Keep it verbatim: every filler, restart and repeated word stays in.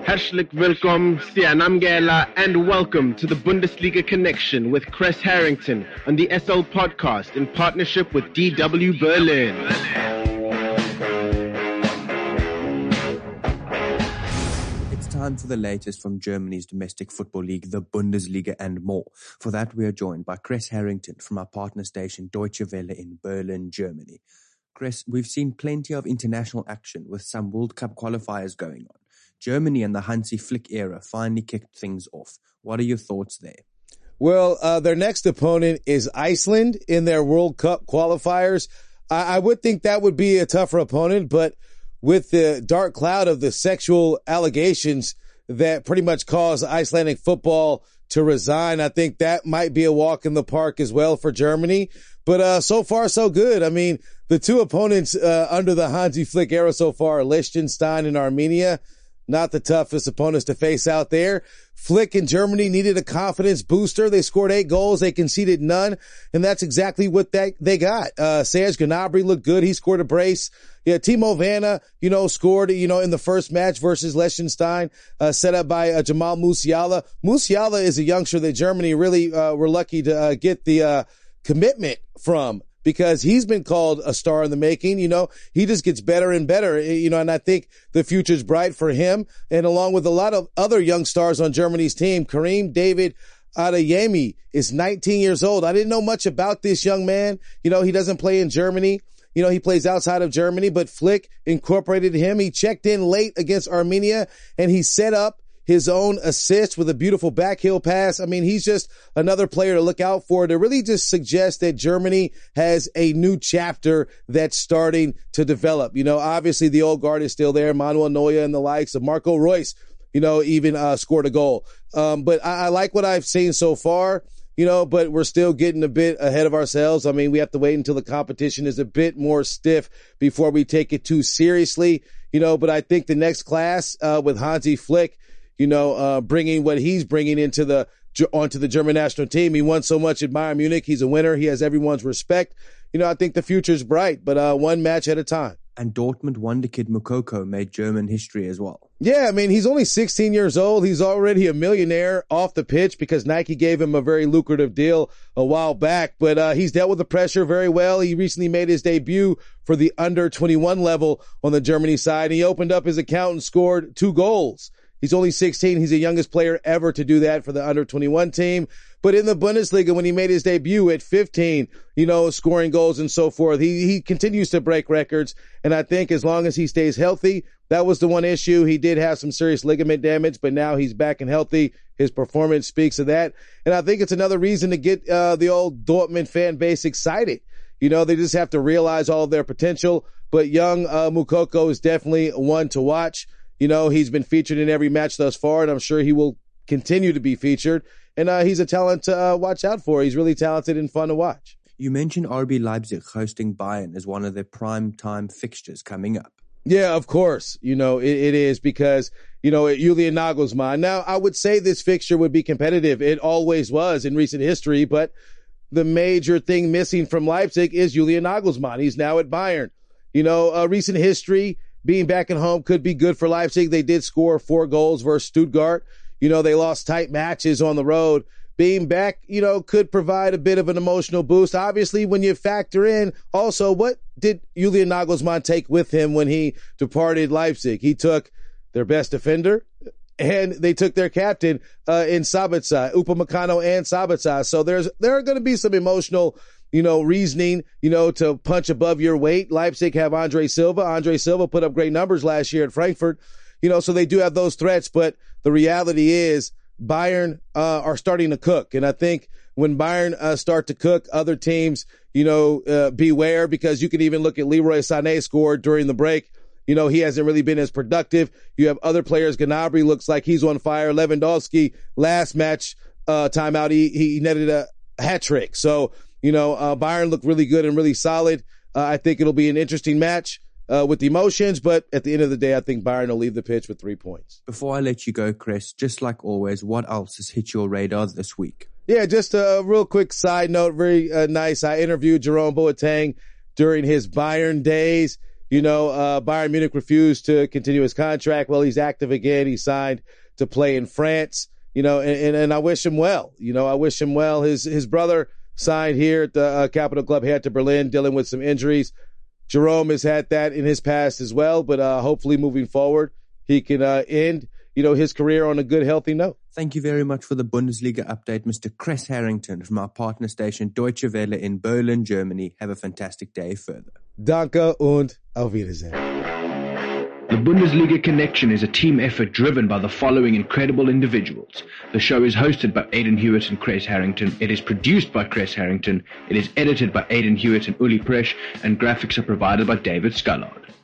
Herzlich willkommen, Sianamgela, and welcome to the Bundesliga Connection with Chris Harrington on the S L Podcast in partnership with D W Berlin. It's time for the latest from Germany's domestic football league, the Bundesliga, and more. For that, we are joined by Chris Harrington from our partner station Deutsche Welle in Berlin, Germany. Chris, we've seen plenty of international action with some World Cup qualifiers going on. Germany and the Hansi Flick era finally kicked things off. What are your thoughts there? Well, uh, their next opponent is Iceland in their World Cup qualifiers. I, I would think that would be a tougher opponent, but with the dark cloud of the sexual allegations that pretty much caused Icelandic football to resign, I think that might be a walk in the park as well for Germany. But uh so far, so good. I mean, the two opponents uh, under the Hansi Flick era so far are Liechtenstein and Armenia. Not the toughest opponents to face out there. Flick in Germany needed a confidence booster. They scored eight goals. They conceded none. And that's exactly what they, they got. Uh, Serge Gnabry looked good. He scored a brace. Yeah, Timo Werner, you know, scored, you know, in the first match versus Liechtenstein, uh, set up by uh, Jamal Musiala. Musiala is a youngster that Germany really, uh, were lucky to uh, get the, uh, commitment from, because he's been called a star in the making. You know, he just gets better and better, you know, and I think the future's bright for him. And along with a lot of other young stars on Germany's team, Karim David Adeyemi is nineteen years old. I didn't know much about this young man. You know, he doesn't play in Germany. You know, he plays outside of Germany, but Flick incorporated him. He checked in late against Armenia and he set up his own assist with a beautiful backheel pass. I mean, he's just another player to look out for to really just suggest that Germany has a new chapter that's starting to develop. You know, obviously the old guard is still there. Manuel Neuer and the likes of Marco Reus, you know, even uh, scored a goal. Um, but I, I like what I've seen so far, you know, but we're still getting a bit ahead of ourselves. I mean, we have to wait until the competition is a bit more stiff before we take it too seriously, you know, but I think the next class uh, with Hansi Flick, you know, uh, bringing what he's bringing into the, onto the German national team. He won so much at Bayern Munich. He's a winner. He has everyone's respect. You know, I think the future's bright, but, uh, one match at a time. And Dortmund wonderkid Moukoko made German history as well. Yeah, I mean, he's only sixteen years old. He's already a millionaire off the pitch because Nike gave him a very lucrative deal a while back, but, uh, he's dealt with the pressure very well. He recently made his debut for the under twenty-one level on the Germany side. He opened up his account and scored two goals. He's only sixteen. He's the youngest player ever to do that for the under twenty-one team. But in the Bundesliga, when he made his debut at fifteen, you know, scoring goals and so forth, he, he continues to break records. And I think as long as he stays healthy, that was the one issue. He did have some serious ligament damage, but now he's back and healthy. His performance speaks of that. And I think it's another reason to get, uh, the old Dortmund fan base excited. You know, they just have to realize all of their potential. But young, uh, Moukoko is definitely one to watch. You know, he's been featured in every match thus far, and I'm sure he will continue to be featured. And uh, he's a talent to uh, watch out for. He's really talented and fun to watch. You mentioned R B Leipzig hosting Bayern as one of their prime time fixtures coming up. Yeah, of course. You know, it, it is because, you know, Julian Nagelsmann. Now, I would say this fixture would be competitive. It always was in recent history, but the major thing missing from Leipzig is Julian Nagelsmann. He's now at Bayern. You know, uh, recent history, being back at home could be good for Leipzig. They did score four goals versus Stuttgart. You know, they lost tight matches on the road. Being back, you know, could provide a bit of an emotional boost. Obviously, when you factor in also what did Julian Nagelsmann take with him when he departed Leipzig? He took their best defender and they took their captain uh, in Sabitzer, Upamecano and Sabitzer. So there's there are going to be some emotional you know, reasoning, you know, to punch above your weight. Leipzig have Andre Silva. Andre Silva put up great numbers last year at Frankfurt, you know, so they do have those threats. But the reality is Bayern uh, are starting to cook. And I think when Bayern uh, start to cook, other teams, you know, uh, beware, because you can even look at Leroy Sané scored during the break. You know, he hasn't really been as productive. You have other players. Gnabry looks like he's on fire. Lewandowski, last match uh, timeout, he, he netted a hat trick. So, You know, uh, Bayern looked really good and really solid. Uh, I think it'll be an interesting match uh, with the emotions, but at the end of the day, I think Bayern will leave the pitch with three points. Before I let you go, Chris, just like always, what else has hit your radar this week? Yeah, just a real quick side note, very uh, nice. I interviewed Jerome Boateng during his Bayern days. You know, uh, Bayern Munich refused to continue his contract. Well, he's active again. He signed to play in France, you know, and, and, and I wish him well. You know, I wish him well. His, his brother signed here at the uh, Capital Club Hertha Berlin, dealing with some injuries. Jerome has had that in his past as well, but uh, hopefully moving forward, he can uh, end, you know, his career on a good, healthy note. Thank you very much for the Bundesliga update, Mister Chris Harrington from our partner station Deutsche Welle in Berlin, Germany. Have a fantastic day further. Danke und auf Wiedersehen. The Bundesliga Connection is a team effort driven by the following incredible individuals. The show is hosted by Aidan Hewitt and Chris Harrington. It is produced by Chris Harrington. It is edited by Aidan Hewitt and Uli Presch, and graphics are provided by David Scullard.